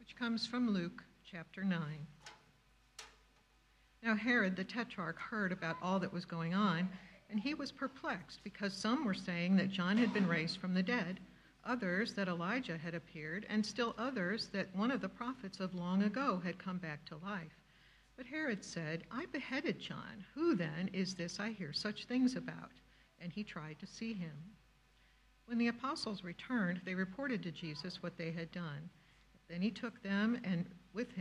which comes from Luke chapter 9. Now Herod the Tetrarch heard about all that was going on, and he was perplexed, because some were saying that John had been raised from the dead, others that Elijah had appeared, and still others that one of the prophets of long ago had come back to life. But Herod said, I beheaded John. Who then is this I hear such things about? And he tried to see him. When the apostles returned, they reported to Jesus what they had done. Then he took them with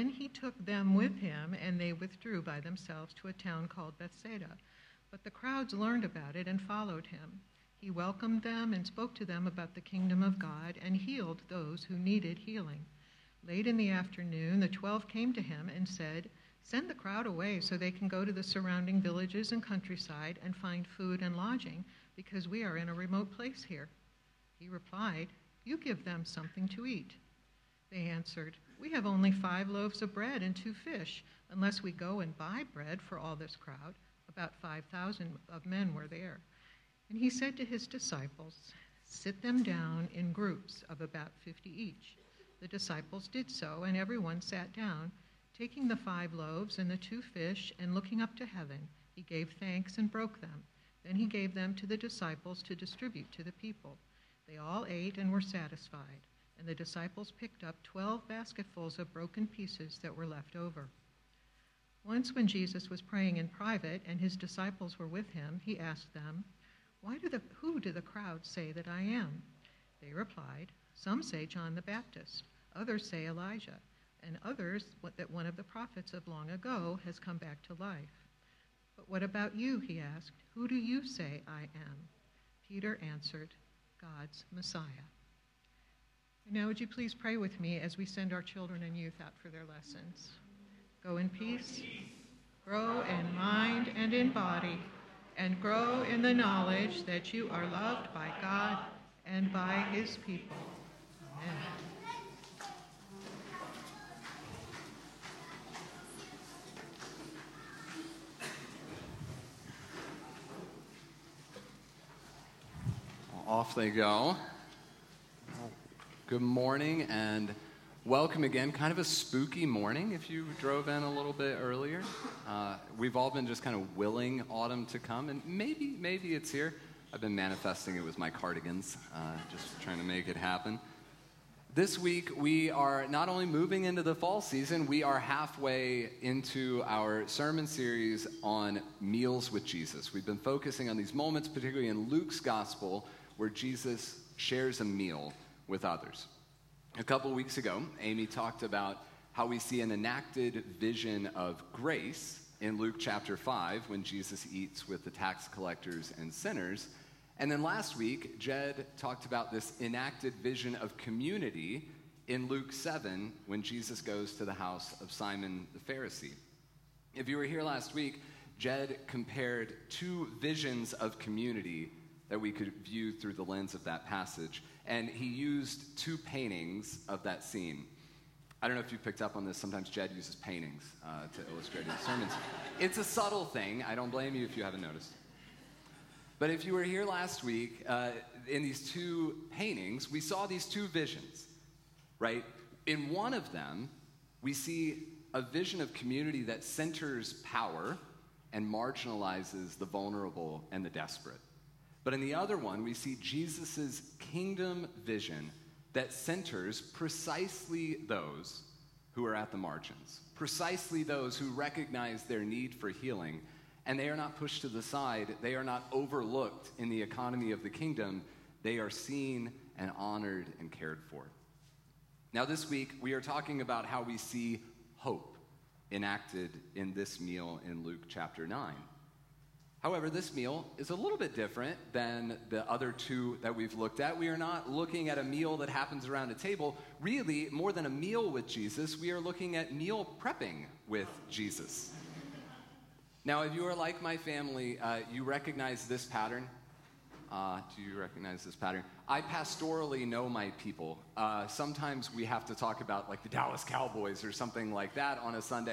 him, and they withdrew by themselves to a town called Bethsaida. But the crowds learned about it and followed him. He welcomed them and spoke to them about the kingdom of God and healed those who needed healing. Late in the afternoon, the 12 came to him and said, Send the crowd away so they can go to the surrounding villages and countryside and find food and lodging, because we are in a remote place here. He replied, You give them something to eat. They answered, We have only 5 loaves of bread and 2 fish, unless we go and buy bread for all this crowd. About 5,000 of men were there. And he said to his disciples, Sit them down in groups of about 50 each. The disciples did so, and everyone sat down. Taking the 5 loaves and the 2 fish, and looking up to heaven, he gave thanks and broke them. Then he gave them to the disciples to distribute to the people. They all ate and were satisfied. And the disciples picked up 12 basketfuls of broken pieces that were left over. Once when Jesus was praying in private and his disciples were with him, he asked them, Who do the crowd say that I am? They replied, Some say John the Baptist, others say Elijah, and others that one of the prophets of long ago has come back to life. But what about you, he asked, Who do you say I am? Peter answered, God's Messiah. And now would you please pray with me as we send our children and youth out for their lessons. Go in peace, grow in mind and in body, and grow in the knowledge that you are loved by God and by his people. Amen. Off they go. Good morning and welcome again. Kind of a spooky morning if you drove in a little bit earlier. We've all been just kind of willing autumn to come, and maybe it's here. I've been manifesting it with my cardigans, just trying to make it happen. This week we are not only moving into the fall season, we are halfway into our sermon series on meals with Jesus. We've been focusing on these moments, particularly in Luke's gospel, where Jesus shares a meal with others. A couple weeks ago, Amy talked about how we see an enacted vision of grace in Luke chapter 5 when Jesus eats with the tax collectors and sinners. And then last week, Jed talked about this enacted vision of community in Luke 7 when Jesus goes to the house of Simon the Pharisee. If you were here last week, Jed compared 2 visions of community that we could view through the lens of that passage. And he used 2 paintings of that scene. I don't know if you picked up on this. Sometimes Jed uses paintings to illustrate his sermons. It's a subtle thing. I don't blame you if you haven't noticed. But if you were here last week, in these 2 paintings, we saw these 2 visions, right? In one of them, we see a vision of community that centers power and marginalizes the vulnerable and the desperate. But in the other one, we see Jesus' kingdom vision that centers precisely those who are at the margins, precisely those who recognize their need for healing, and they are not pushed to the side. They are not overlooked in the economy of the kingdom. They are seen and honored and cared for. Now this week, we are talking about how we see hope enacted in this meal in Luke chapter 9. However, this meal is a little bit different than the other 2 that we've looked at. We are not looking at a meal that happens around a table. Really, more than a meal with Jesus, we are looking at meal prepping with Jesus. Now, if you are like my family, you recognize this pattern. Do you recognize this pattern? I pastorally know my people. Sometimes we have to talk about like the Dallas Cowboys or something like that on a Sunday.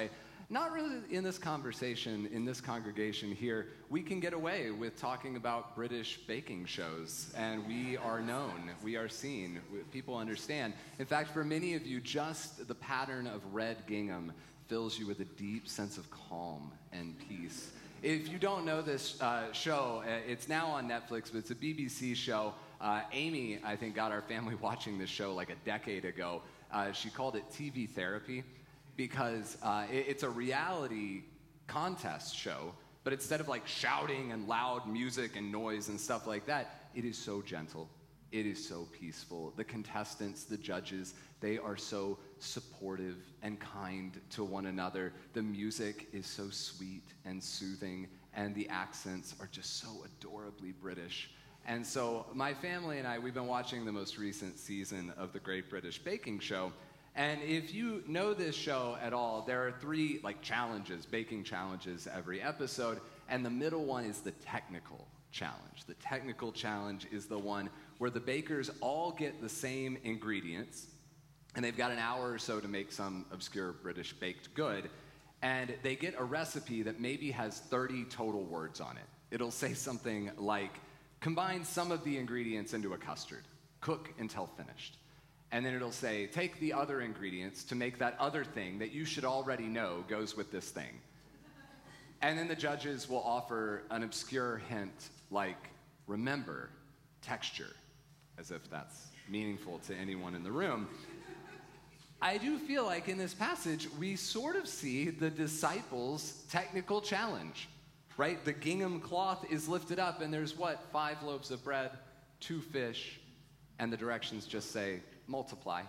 not really in this conversation, in this congregation here, we can get away with talking about British baking shows, and we are known, we are seen, people understand. In fact, for many of you, just the pattern of red gingham fills you with a deep sense of calm and peace. If you don't know this show, it's now on Netflix, but it's a BBC show. Amy, I think, got our family watching this show like a decade ago. She called it TV therapy because it's a reality contest show, but instead of like shouting and loud music and noise and stuff like that, it is so gentle. It is so peaceful. The contestants, the judges, they are so supportive and kind to one another. The music is so sweet and soothing, and the accents are just so adorably British. And so my family and I, we've been watching the most recent season of the Great British Baking Show. And if you know this show at all, there are 3 challenges, baking challenges every episode, and the middle one is the technical challenge. The technical challenge is the one where the bakers all get the same ingredients, and they've got an hour or so to make some obscure British baked good, and they get a recipe that maybe has 30 total words on it. It'll say something like, combine some of the ingredients into a custard, cook until finished. And then it'll say, take the other ingredients to make that other thing that you should already know goes with this thing. And then the judges will offer an obscure hint like, remember, texture, as if that's meaningful to anyone in the room. I do feel like in this passage, we sort of see the disciples' technical challenge, right? The gingham cloth is lifted up, and there's 5 loaves of bread, 2 fish, and the directions just say, multiply.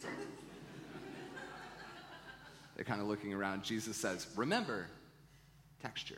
They're kind of looking around. Jesus says, remember, texture.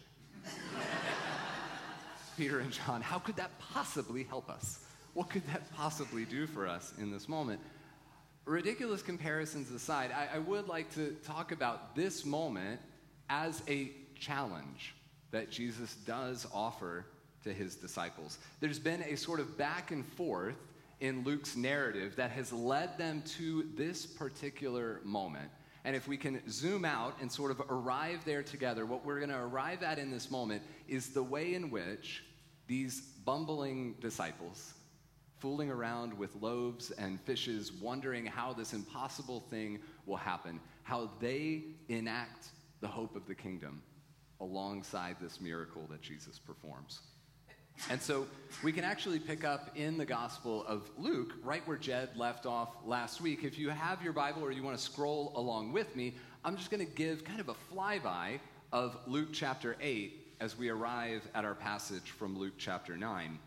Peter and John, how could that possibly help us? What could that possibly do for us in this moment? Ridiculous comparisons aside, I would like to talk about this moment as a challenge that Jesus does offer to his disciples. There's been a sort of back and forth in Luke's narrative that has led them to this particular moment. And if we can zoom out and sort of arrive there together, what we're going to arrive at in this moment is the way in which these bumbling disciples, fooling around with loaves and fishes, wondering how this impossible thing will happen, how they enact the hope of the kingdom alongside this miracle that Jesus performs. And so we can actually pick up in the Gospel of Luke, right where Jed left off last week. If you have your Bible or you want to scroll along with me, I'm just going to give kind of a flyby of Luke chapter 8 as we arrive at our passage from Luke chapter 9.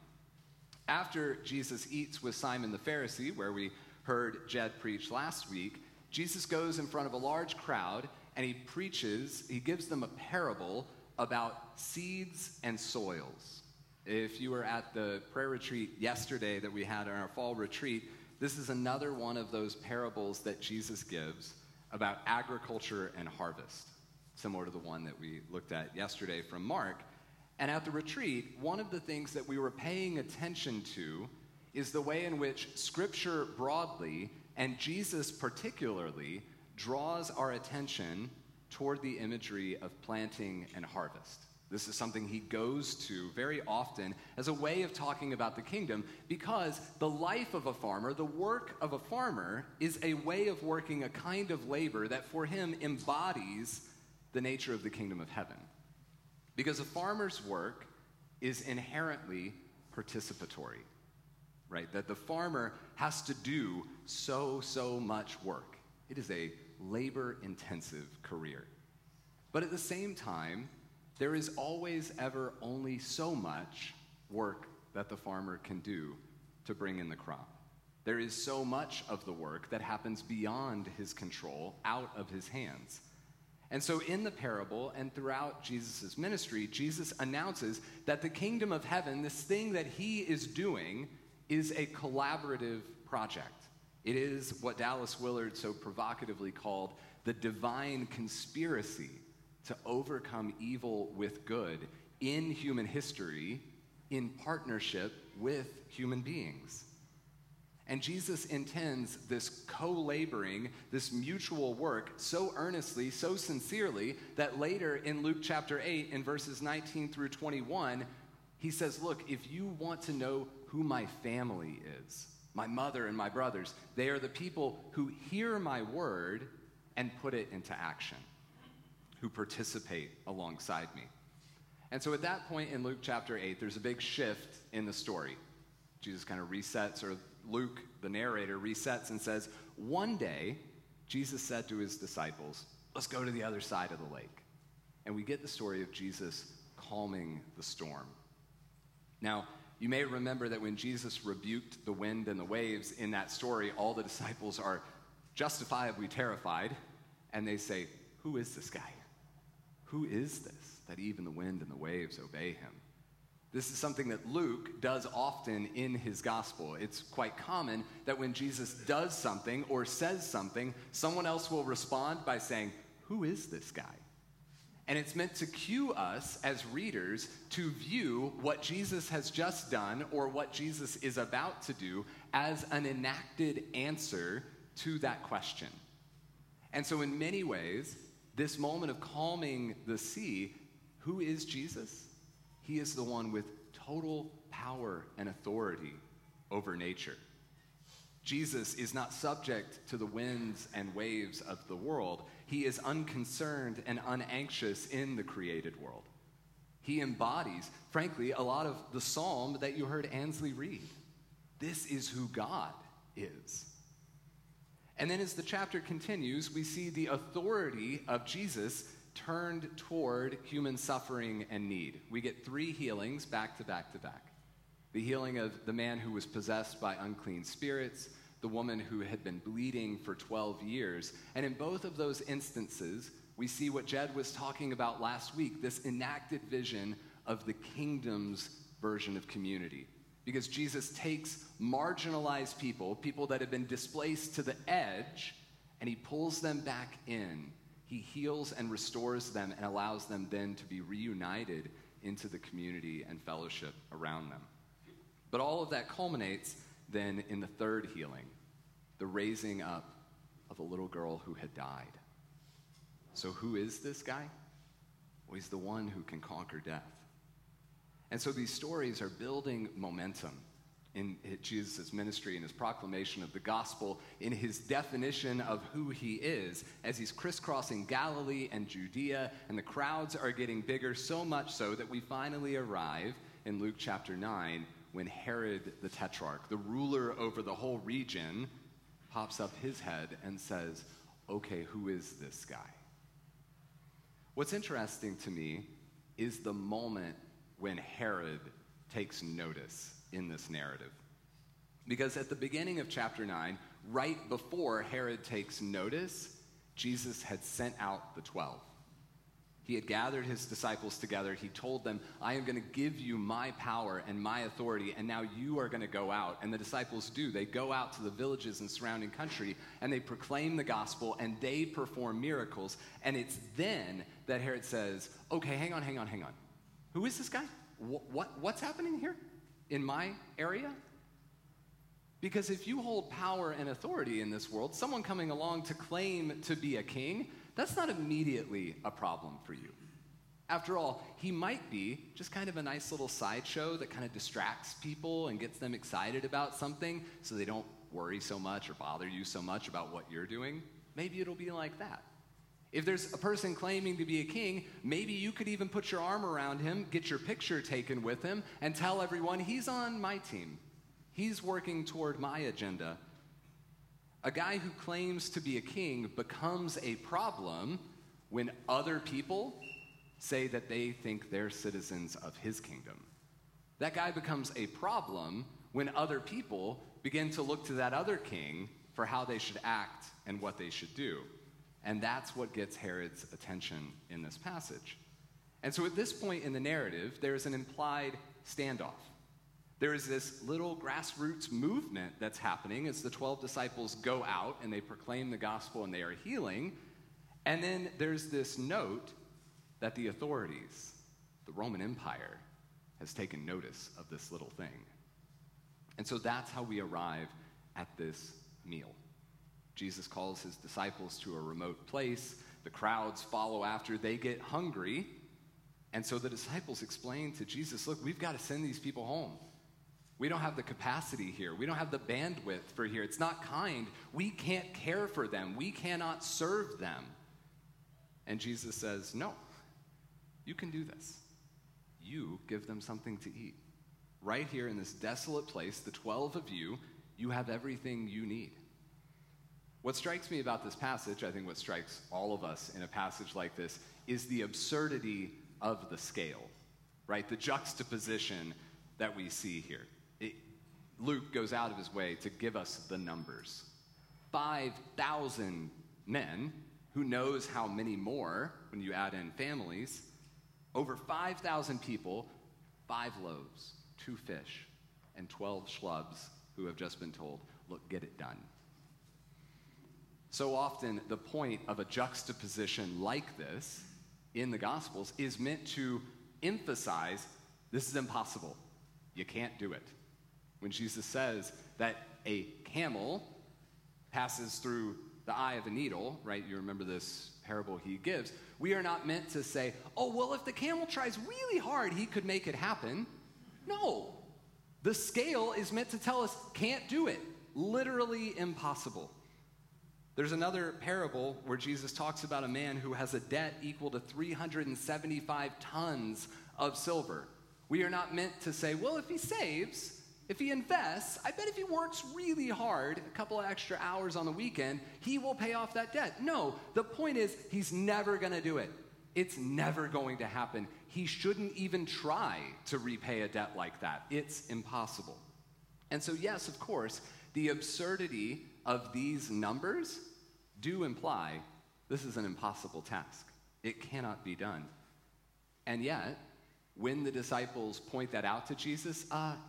After Jesus eats with Simon the Pharisee, where we heard Jed preach last week, Jesus goes in front of a large crowd and he preaches, he gives them a parable about seeds and soils. If you were at the prayer retreat yesterday that we had in our fall retreat, this is another one of those parables that Jesus gives about agriculture and harvest, similar to the one that we looked at yesterday from Mark. And at the retreat, one of the things that we were paying attention to is the way in which Scripture broadly, and Jesus particularly, draws our attention toward the imagery of planting and harvest. This is something he goes to very often as a way of talking about the kingdom, because the life of a farmer, the work of a farmer, is a way of working a kind of labor that for him embodies the nature of the kingdom of heaven. Because a farmer's work is inherently participatory, right? That the farmer has to do so much work. It is a labor-intensive career. But at the same time, there is always ever only so much work that the farmer can do to bring in the crop. There is so much of the work that happens beyond his control, out of his hands. And so in the parable and throughout Jesus' ministry, Jesus announces that the kingdom of heaven, this thing that he is doing, is a collaborative project. It is what Dallas Willard so provocatively called the divine conspiracy to overcome evil with good in human history in partnership with human beings. And Jesus intends this co-laboring, this mutual work so earnestly, so sincerely, that later in Luke chapter 8, in verses 19 through 21, he says, look, if you want to know who my family is, my mother and my brothers, they are the people who hear my word and put it into action, who participate alongside me. And so at that point in Luke chapter 8, there's a big shift in the story. Jesus kind of resets, or Luke, the narrator, resets and says, one day, Jesus said to his disciples, let's go to the other side of the lake. And we get the story of Jesus calming the storm. Now, you may remember that when Jesus rebuked the wind and the waves in that story, all the disciples are justifiably terrified, and they say, who is this guy? Who is this that even the wind and the waves obey him? This is something that Luke does often in his gospel. It's quite common that when Jesus does something or says something, someone else will respond by saying, who is this guy? And it's meant to cue us as readers to view what Jesus has just done or what Jesus is about to do as an enacted answer to that question. And so in many ways, this moment of calming the sea, who is Jesus? He is the one with total power and authority over nature. Jesus is not subject to the winds and waves of the world. He is unconcerned and unanxious in the created world. He embodies, frankly, a lot of the psalm that you heard Ansley read. This is who God is. And then as the chapter continues, we see the authority of Jesus turned toward human suffering and need. We get 3 healings back to back to back. The healing of the man who was possessed by unclean spirits, the woman who had been bleeding for 12 years. And in both of those instances, we see what Jed was talking about last week, this enacted vision of the kingdom's version of community. Because Jesus takes marginalized people, people that have been displaced to the edge, and he pulls them back in. He heals and restores them and allows them then to be reunited into the community and fellowship around them. But all of that culminates then in the 3rd healing, the raising up of a little girl who had died. So who is this guy? Well, he's the one who can conquer death. And so these stories are building momentum in Jesus' ministry and his proclamation of the gospel, in his definition of who he is, as he's crisscrossing Galilee and Judea, and the crowds are getting bigger, so much so that we finally arrive in Luke chapter 9 when Herod the Tetrarch, the ruler over the whole region, pops up his head and says, okay, who is this guy? What's interesting to me is the moment when Herod takes notice in this narrative. Because at the beginning of chapter 9, right before Herod takes notice, Jesus had sent out the 12. He had gathered his disciples together. He told them, I am going to give you my power and my authority, and now you are going to go out. And the disciples do. They go out to the villages and surrounding country, and they proclaim the gospel, and they perform miracles. And it's then that Herod says, okay, hang on. Who is this guy? What's happening here in my area? Because if you hold power and authority in this world, someone coming along to claim to be a king, that's not immediately a problem for you. After all, he might be just kind of a nice little sideshow that kind of distracts people and gets them excited about something so they don't worry so much or bother you so much about what you're doing. Maybe it'll be like that. If there's a person claiming to be a king, maybe you could even put your arm around him, get your picture taken with him, and tell everyone, he's on my team. He's working toward my agenda. A guy who claims to be a king becomes a problem when other people say that they think they're citizens of his kingdom. That guy becomes a problem when other people begin to look to that other king for how they should act and what they should do. And that's what gets Herod's attention in this passage. And so at this point in the narrative, there's an implied standoff. There is this little grassroots movement that's happening as the 12 disciples go out and they proclaim the gospel and they are healing. And then there's this note that the authorities, the Roman Empire, has taken notice of this little thing. And so that's how we arrive at this meal. Jesus calls his disciples to a remote place. The crowds follow after. They get hungry. And so the disciples explain to Jesus, look, we've got to send these people home. We don't have the capacity here. We don't have the bandwidth for here. It's not kind. We can't care for them. We cannot serve them. And Jesus says, no, you can do this. You give them something to eat. Right here in this desolate place, the 12 of you, you have everything you need. What strikes me about this passage, I think what strikes all of us in a passage like this, is the absurdity of the scale, right? The juxtaposition that we see here. Luke goes out of his way to give us the numbers. 5,000 men, who knows how many more when you add in families, over 5,000 people, 5 loaves, 2 fish, and 12 schlubs who have just been told, look, get it done. So often, the point of a juxtaposition like this in the Gospels is meant to emphasize this is impossible. You can't do it. When Jesus says that a camel passes through the eye of a needle, right? You remember this parable he gives. We are not meant to say, oh, well, if the camel tries really hard, he could make it happen. No. The scale is meant to tell us, can't do it. Literally impossible. There's another parable where Jesus talks about a man who has a debt equal to 375 tons of silver. We are not meant to say, well, if he saves, if he invests, I bet if he works really hard, a couple of extra hours on the weekend, he will pay off that debt. No, the point is he's never going to do it. It's never going to happen. He shouldn't even try to repay a debt like that. It's impossible. And so, yes, of course, the absurdity of these numbers do imply this is an impossible task. It cannot be done. And yet, when the disciples point that out to Jesus,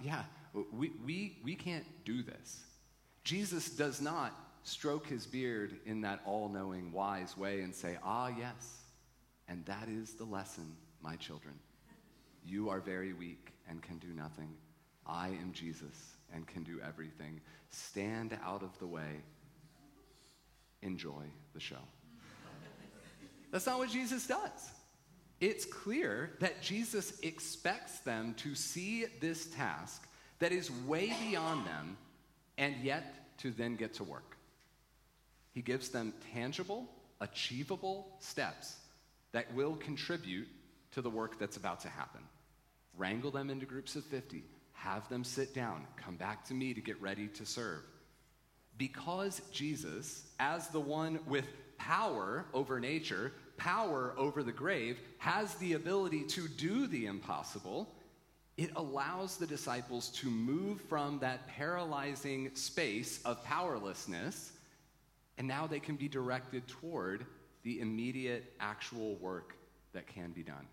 we can't do this. Jesus does not stroke his beard in that all-knowing, wise way and say, yes, and that is the lesson, my children. You are very weak and can do nothing. I am Jesus and can do everything. Stand out of the way. Enjoy the show. That's not what Jesus does. It's clear that Jesus expects them to see this task that is way beyond them and yet to then get to work. He gives them tangible, achievable steps that will contribute to the work that's about to happen. Wrangle them into groups of 50. Have them sit down. Come back to me to get ready to serve. Because Jesus, as the one with power over nature, power over the grave, has the ability to do the impossible, it allows the disciples to move from that paralyzing space of powerlessness, and now they can be directed toward the immediate actual work that can be done.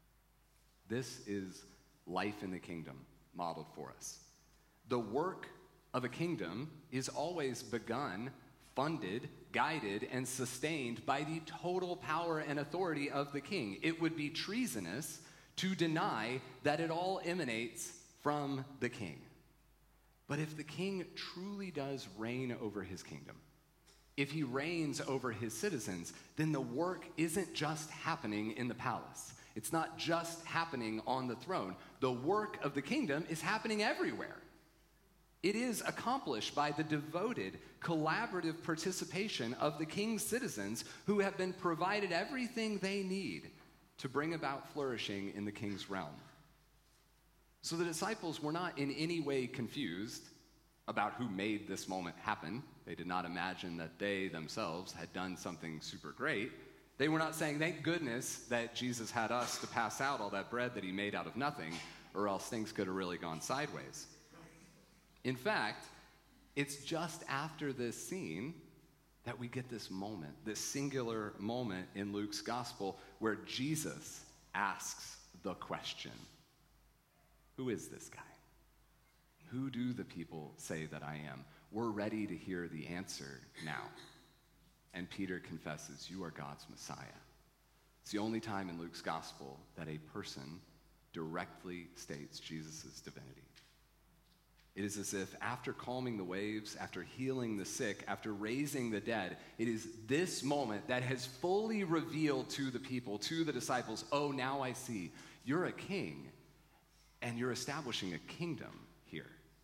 This is life in the kingdom modeled for us. The work of a kingdom is always begun, funded, guided, and sustained by the total power and authority of the king. It would be treasonous to deny that it all emanates from the king. But if the king truly does reign over his kingdom, if he reigns over his citizens, then the work isn't just happening in the palace. It's not just happening on the throne. The work of the kingdom is happening everywhere. It is accomplished by the devoted, collaborative participation of the king's citizens who have been provided everything they need to bring about flourishing in the king's realm. So the disciples were not in any way confused about who made this moment happen. They did not imagine that they themselves had done something super great. They were not saying, thank goodness that Jesus had us to pass out all that bread that he made out of nothing, or else things could have really gone sideways. In fact, it's just after this scene that we get this moment, this singular moment in Luke's gospel where Jesus asks the question, who is this guy? Who do the people say that I am? We're ready to hear the answer now. And Peter confesses, you are God's Messiah. It's the only time in Luke's gospel that a person directly states Jesus' divinity. It is as if after calming the waves, after healing the sick, after raising the dead, it is this moment that has fully revealed to the people, to the disciples, oh, now I see, you're a king, and you're establishing a kingdom here.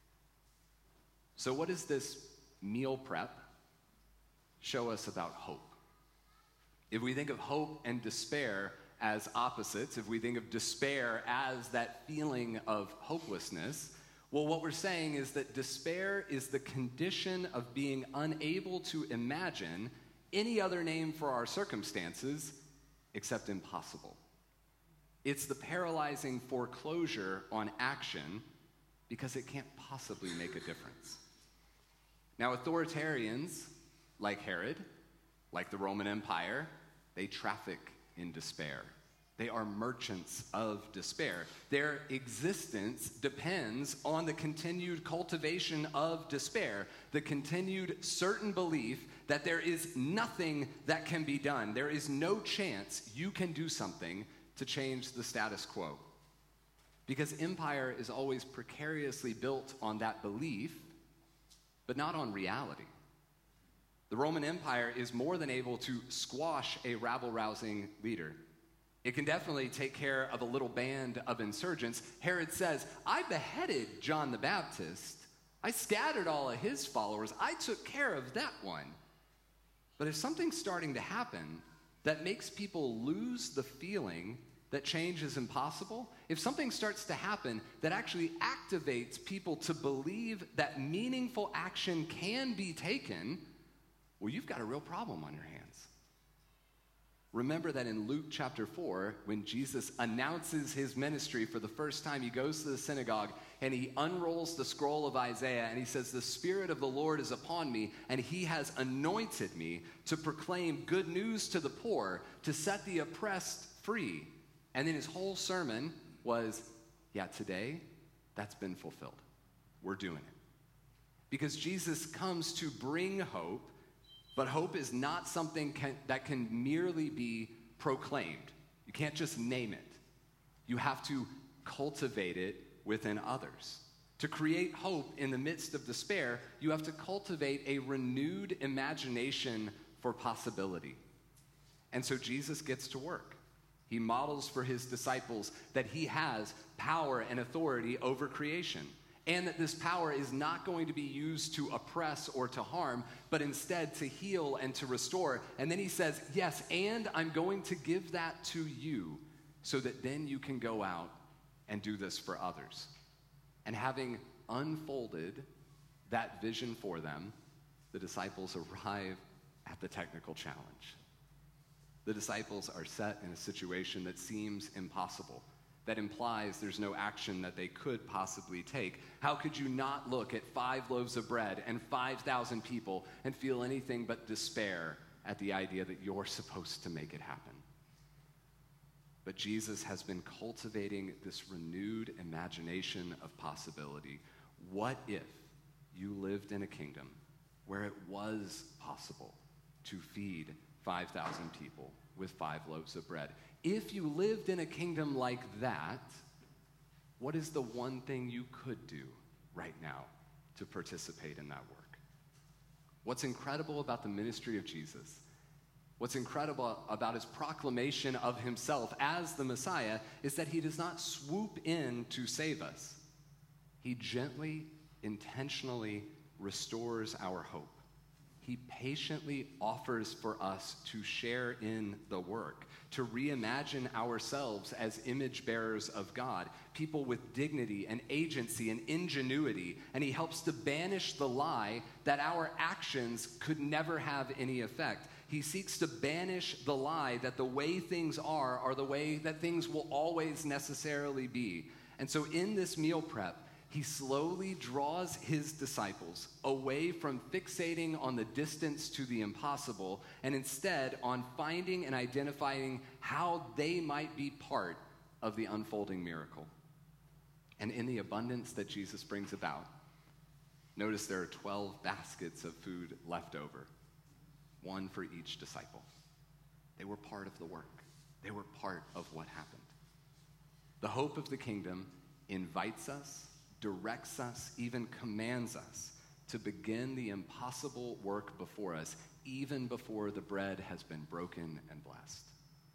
So what does this meal prep show us about hope? If we think of hope and despair as opposites, if we think of despair as that feeling of hopelessness, well, what we're saying is that despair is the condition of being unable to imagine any other name for our circumstances except impossible. It's the paralyzing foreclosure on action because it can't possibly make a difference. Now, authoritarians like Herod, like the Roman Empire, they traffic in despair. They are merchants of despair. Their existence depends on the continued cultivation of despair, the continued certain belief that there is nothing that can be done. There is no chance you can do something to change the status quo. Because empire is always precariously built on that belief, but not on reality. The Roman Empire is more than able to squash a rabble-rousing leader. It can definitely take care of a little band of insurgents. Herod says, I beheaded John the Baptist. I scattered all of his followers. I took care of that one. But if something's starting to happen that makes people lose the feeling that change is impossible, if something starts to happen that actually activates people to believe that meaningful action can be taken, well, you've got a real problem on your hands. Remember that in Luke chapter 4, when Jesus announces his ministry for the first time, he goes to the synagogue and he unrolls the scroll of Isaiah and he says, the Spirit of the Lord is upon me and he has anointed me to proclaim good news to the poor, to set the oppressed free. And then his whole sermon was, yeah, today that's been fulfilled. We're doing it. Because Jesus comes to bring hope. But hope is not something that can merely be proclaimed. You can't just name it. You have to cultivate it within others. To create hope in the midst of despair, you have to cultivate a renewed imagination for possibility. And so Jesus gets to work. He models for his disciples that he has power and authority over creation. And that this power is not going to be used to oppress or to harm, but instead to heal and to restore. And then he says, yes, and I'm going to give that to you so that then you can go out and do this for others. And having unfolded that vision for them, the disciples arrive at the technical challenge. The disciples are set in a situation that seems impossible, that implies there's no action that they could possibly take. How could you not look at 5 loaves of bread and 5,000 people and feel anything but despair at the idea that you're supposed to make it happen? But Jesus has been cultivating this renewed imagination of possibility. What if you lived in a kingdom where it was possible to feed 5,000 people with 5 loaves of bread? If you lived in a kingdom like that, what is the one thing you could do right now to participate in that work? What's incredible about the ministry of Jesus, what's incredible about his proclamation of himself as the Messiah, is that he does not swoop in to save us. He gently, intentionally restores our hope. He patiently offers for us to share in the work, to reimagine ourselves as image bearers of God, people with dignity and agency and ingenuity, and he helps to banish the lie that our actions could never have any effect. He seeks to banish the lie that the way things are the way that things will always necessarily be. And so in this meal prep, he slowly draws his disciples away from fixating on the distance to the impossible and instead on finding and identifying how they might be part of the unfolding miracle. And in the abundance that Jesus brings about, notice there are 12 baskets of food left over, 1 for each disciple. They were part of the work. They were part of what happened. The hope of the kingdom invites us, directs us, even commands us to begin the impossible work before us, even before the bread has been broken and blessed.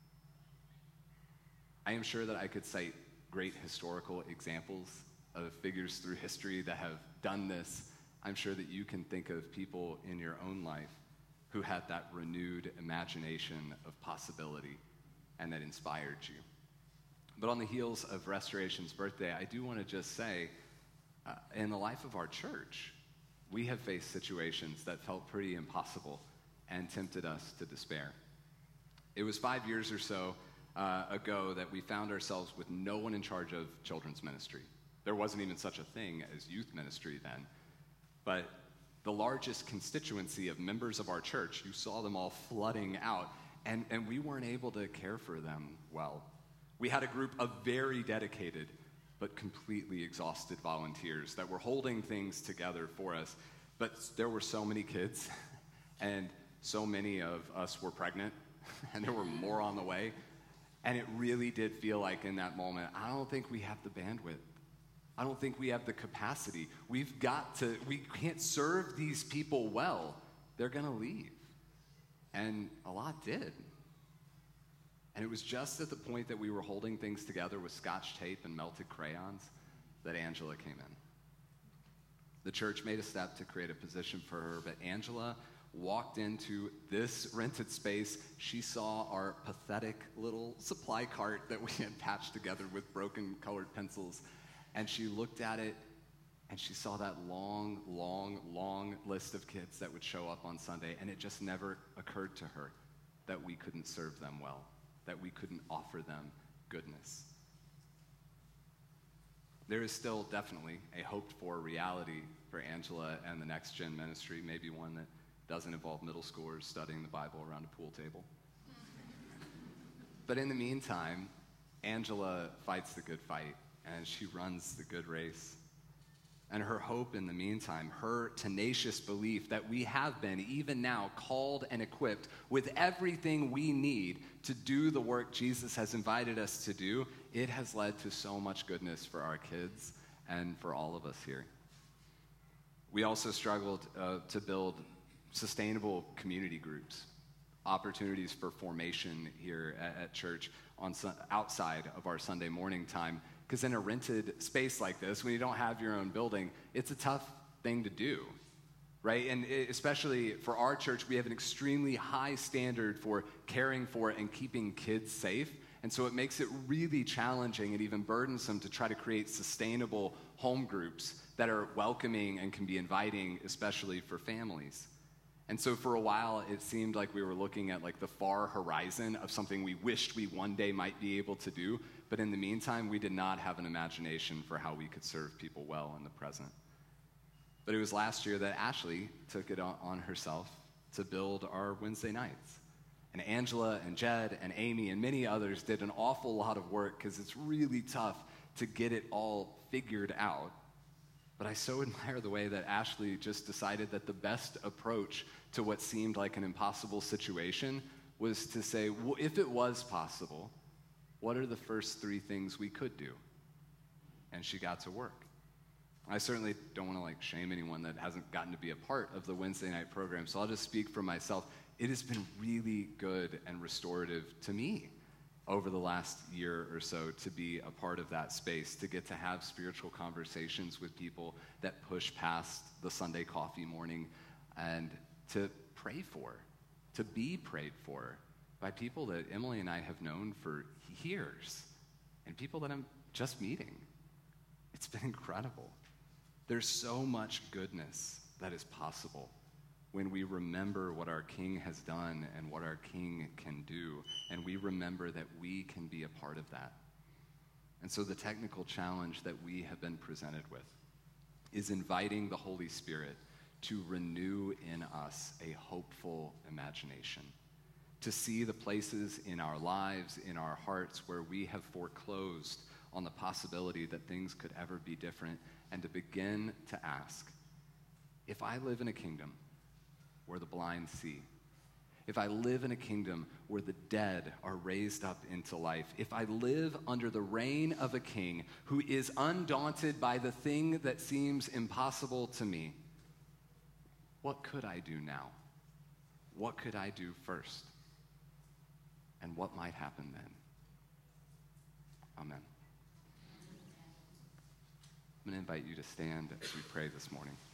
I am sure that I could cite great historical examples of figures through history that have done this. I'm sure that you can think of people in your own life who had that renewed imagination of possibility and that inspired you. But on the heels of Restoration's birthday, I do want to just say, in the life of our church, we have faced situations that felt pretty impossible and tempted us to despair. It was 5 years or so ago that we found ourselves with no one in charge of children's ministry. There wasn't even such a thing as youth ministry then. But the largest constituency of members of our church, you saw them all flooding out, and we weren't able to care for them well. We had a group of very dedicated but completely exhausted volunteers that were holding things together for us. But there were so many kids, and so many of us were pregnant, and there were more on the way. And it really did feel like in that moment, I don't think we have the bandwidth. I don't think we have the capacity. We can't serve these people well. They're going to leave. And a lot did. And it was just at the point that we were holding things together with Scotch tape and melted crayons that Angela came in. The church made a step to create a position for her, but Angela walked into this rented space. She saw our pathetic little supply cart that we had patched together with broken colored pencils, and she looked at it, and she saw that long, long, long list of kids that would show up on Sunday, and it just never occurred to her that we couldn't serve them well, that we couldn't offer them goodness. There is still definitely a hoped-for reality for Angela and the Next Gen ministry, maybe one that doesn't involve middle schoolers studying the Bible around a pool table. But in the meantime, Angela fights the good fight, and she runs the good race. And her hope in the meantime, her tenacious belief that we have been, even now, called and equipped with everything we need to do the work Jesus has invited us to do, it has led to so much goodness for our kids and for all of us here. We also struggled to build sustainable community groups, opportunities for formation here at church outside of our Sunday morning time. Because in a rented space like this, when you don't have your own building, it's a tough thing to do, right? And especially for our church, we have an extremely high standard for caring for and keeping kids safe. And so it makes it really challenging and even burdensome to try to create sustainable home groups that are welcoming and can be inviting, especially for families. And so for a while, it seemed like we were looking at like the far horizon of something we wished we one day might be able to do. But in the meantime, we did not have an imagination for how we could serve people well in the present. But it was last year that Ashley took it on herself to build our Wednesday nights. And Angela and Jed and Amy and many others did an awful lot of work because it's really tough to get it all figured out. But I so admire the way that Ashley just decided that the best approach to what seemed like an impossible situation was to say, well, if it was possible, what are the first 3 things we could do? And she got to work. I certainly don't want to shame anyone that hasn't gotten to be a part of the Wednesday night program, so I'll just speak for myself. It has been really good and restorative to me over the last year or so to be a part of that space, to get to have spiritual conversations with people that push past the Sunday coffee morning, and to pray for, to be prayed for by people that Emily and I have known for years, and people that I'm just meeting. It's been incredible. There's so much goodness that is possible when we remember what our King has done and what our King can do, and we remember that we can be a part of that. And so the technical challenge that we have been presented with is inviting the Holy Spirit to renew in us a hopeful imagination, to see the places in our lives, in our hearts, where we have foreclosed on the possibility that things could ever be different, and to begin to ask, if I live in a kingdom where the blind see, if I live in a kingdom where the dead are raised up into life, if I live under the reign of a king who is undaunted by the thing that seems impossible to me, what could I do now? What could I do first? And what might happen then? Amen. I'm going to invite you to stand as we pray this morning.